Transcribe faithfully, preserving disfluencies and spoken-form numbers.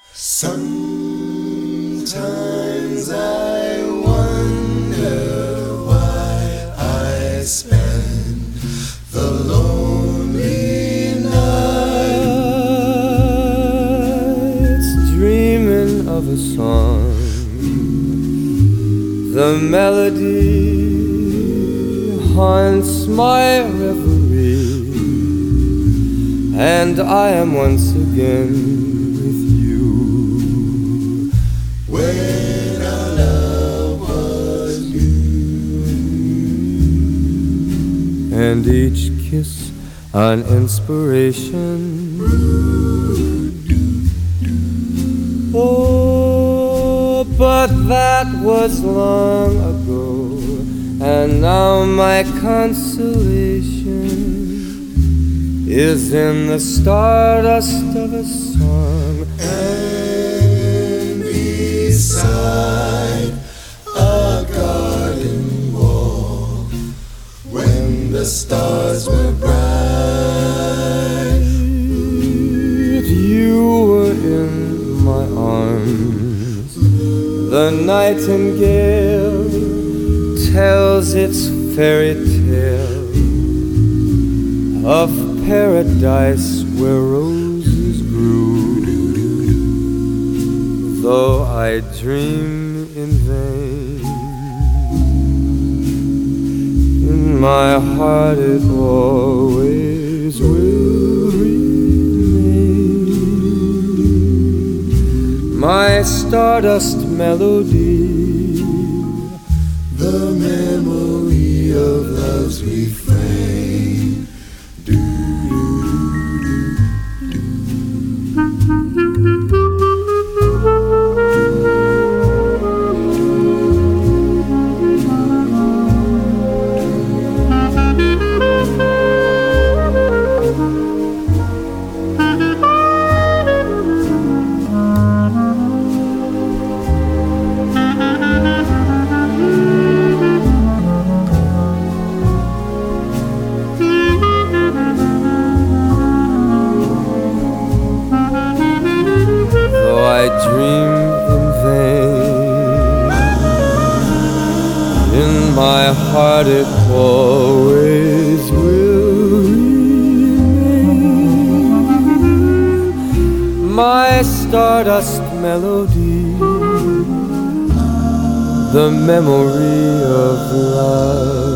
Sometimes I wonder why I spend the lonely nights dreaming of a song. The melody haunts my reverie, and I am once again when our love was new, and each kiss an inspiration. Oh, but that was long ago, and now my consolation is in the stardust of a song. Beside a garden wall, when the stars were bright, you were in my arms. The nightingale tells its fairy tale of paradise where roses grew. Though I dream in vain, in my heart it always will remain. My stardust melody, the memory of love's refrain. Do, do, do, do. I dream in vain, in my heart it always will remain. My stardust melody, the memory of love.